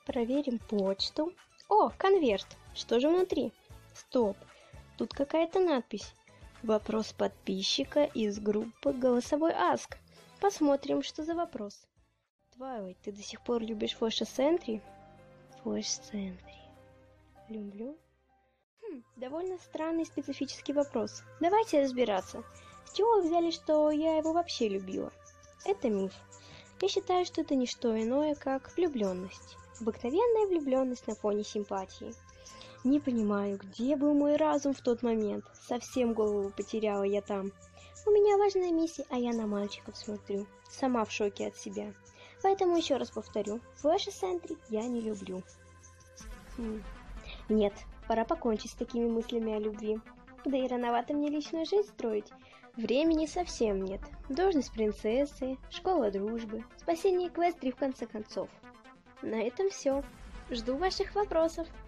Проверим почту. О, конверт. Что же внутри? Стоп. Тут какая-то надпись. Вопрос подписчика из группы «Голосовой Аск». Посмотрим, что за вопрос. Твайлайт, ты до сих пор любишь Флэша Сентри? Флэш Сентри. Люблю. Довольно странный специфический вопрос. Давайте разбираться. С чего вы взяли, что я его вообще любила? Это миф. Я считаю, что это не что иное, как влюбленность. Обыкновенная влюбленность на фоне симпатии. Не понимаю, где был мой разум в тот момент. Совсем голову потеряла я там. У меня важная миссия, а я на мальчиков смотрю. Сама в шоке от себя. Поэтому еще раз повторю. Флэша Сентри я не люблю. Нет, пора покончить с такими мыслями о любви. Да и рановато мне личную жизнь строить. Времени совсем нет. Должность принцессы, школа дружбы, спасение Эквестрии в конце концов. На этом все. Жду ваших вопросов.